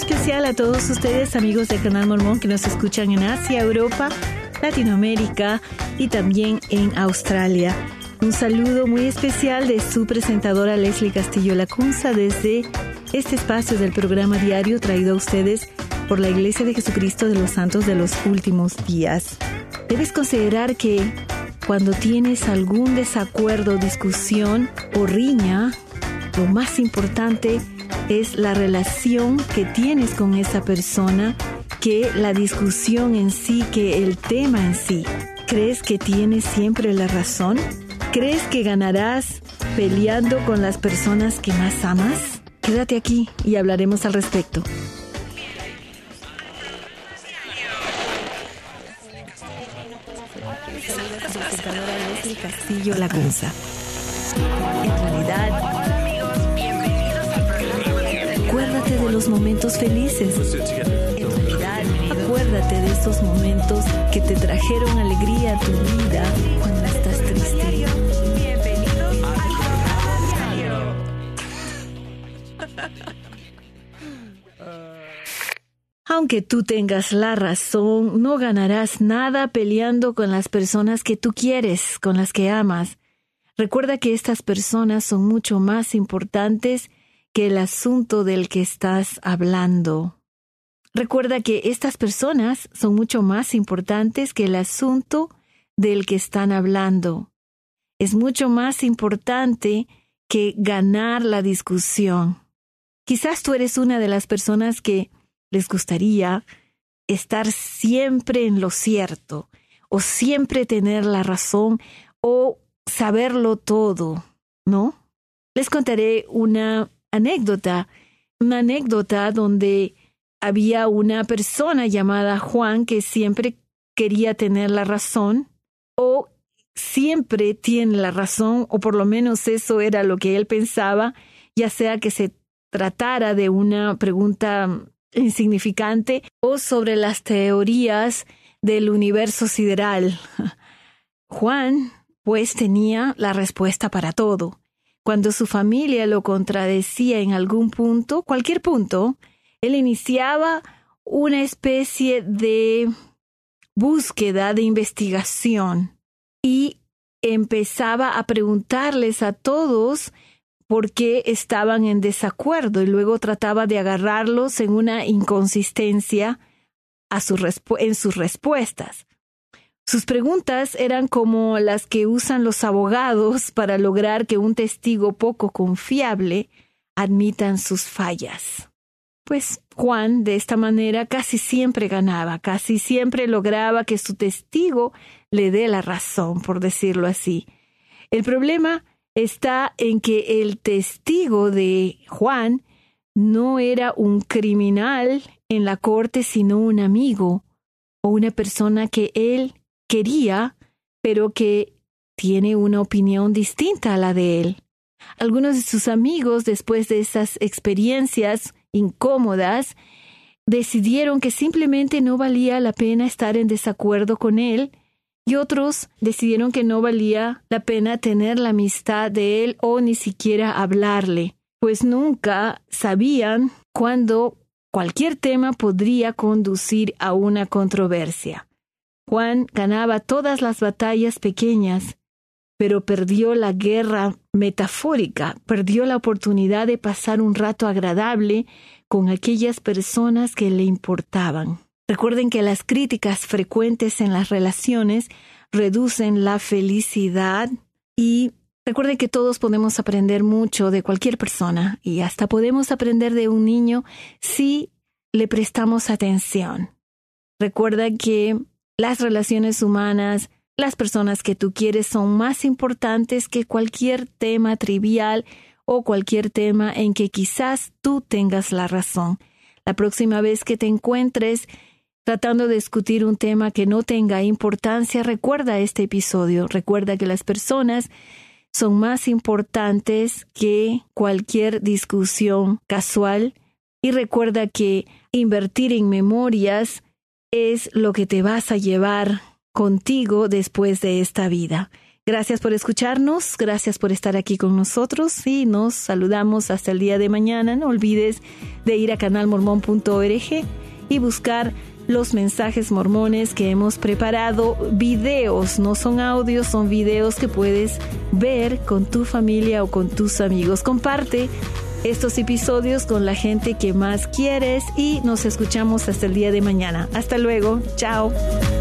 especial a todos ustedes, amigos del Canal Mormón, que nos escuchan en Asia, Europa, Latinoamérica y también en Australia. Un saludo muy especial de su presentadora Leslie Castillo Lacunza desde este espacio del programa diario traído a ustedes por la Iglesia de Jesucristo de los Santos de los Últimos Días. Debes considerar que cuando tienes algún desacuerdo, discusión o riña, lo más importante es la relación que tienes con esa persona, que la discusión en sí, que el tema en sí. ¿Crees que tienes siempre la razón? ¿Crees que ganarás peleando con las personas que más amas? Quédate aquí y hablaremos al respecto. Castillo Lacunza. En realidad, acuérdate de los momentos felices. En realidad, acuérdate de esos momentos que te trajeron alegría a tu vida cuando estás triste. Aunque tú tengas la razón, no ganarás nada peleando con las personas que tú quieres, con las que amas. Recuerda que estas personas son mucho más importantes que el asunto del que estás hablando. Recuerda que estas personas son mucho más importantes que el asunto del que están hablando. Es mucho más importante que ganar la discusión. Quizás tú eres una de las personas que les gustaría estar siempre en lo cierto, o siempre tener la razón, o saberlo todo, ¿no? Les contaré una anécdota donde había una persona llamada Juan que siempre quería tener la razón, o siempre tiene la razón, o por lo menos eso era lo que él pensaba, ya sea que se tratara de una pregunta insignificante o sobre las teorías del universo sideral. Juan, pues, tenía la respuesta para todo. Cuando su familia lo contradecía en algún punto, cualquier punto, él iniciaba una especie de búsqueda, de investigación, y empezaba a preguntarles a todos por qué estaban en desacuerdo, y luego trataba de agarrarlos en una inconsistencia en sus respuestas. Sus preguntas eran como las que usan los abogados para lograr que un testigo poco confiable admitan sus fallas. Pues Juan, de esta manera, casi siempre ganaba, casi siempre lograba que su testigo le dé la razón, por decirlo así. El problema está en que el testigo de Juan no era un criminal en la corte, sino un amigo o una persona que él quería, pero que tiene una opinión distinta a la de él. Algunos de sus amigos, después de esas experiencias incómodas, decidieron que simplemente no valía la pena estar en desacuerdo con él, y otros decidieron que no valía la pena tener la amistad de él o ni siquiera hablarle, pues nunca sabían cuándo cualquier tema podría conducir a una controversia. Juan ganaba todas las batallas pequeñas, pero perdió la guerra metafórica, perdió la oportunidad de pasar un rato agradable con aquellas personas que le importaban. Recuerden que las críticas frecuentes en las relaciones reducen la felicidad, y recuerden que todos podemos aprender mucho de cualquier persona, y hasta podemos aprender de un niño si le prestamos atención. Recuerda que las relaciones humanas, las personas que tú quieres, son más importantes que cualquier tema trivial o cualquier tema en que quizás tú tengas la razón. La próxima vez que te encuentres tratando de discutir un tema que no tenga importancia, recuerda este episodio. Recuerda que las personas son más importantes que cualquier discusión casual, y recuerda que invertir en memorias es lo que te vas a llevar contigo después de esta vida. Gracias por escucharnos, gracias por estar aquí con nosotros y nos saludamos hasta el día de mañana. No olvides de ir a canalmormon.org y buscar los mensajes mormones que hemos preparado, videos, no son audios, son videos que puedes ver con tu familia o con tus amigos. Comparte estos episodios con la gente que más quieres y nos escuchamos hasta el día de mañana. Hasta luego, chao.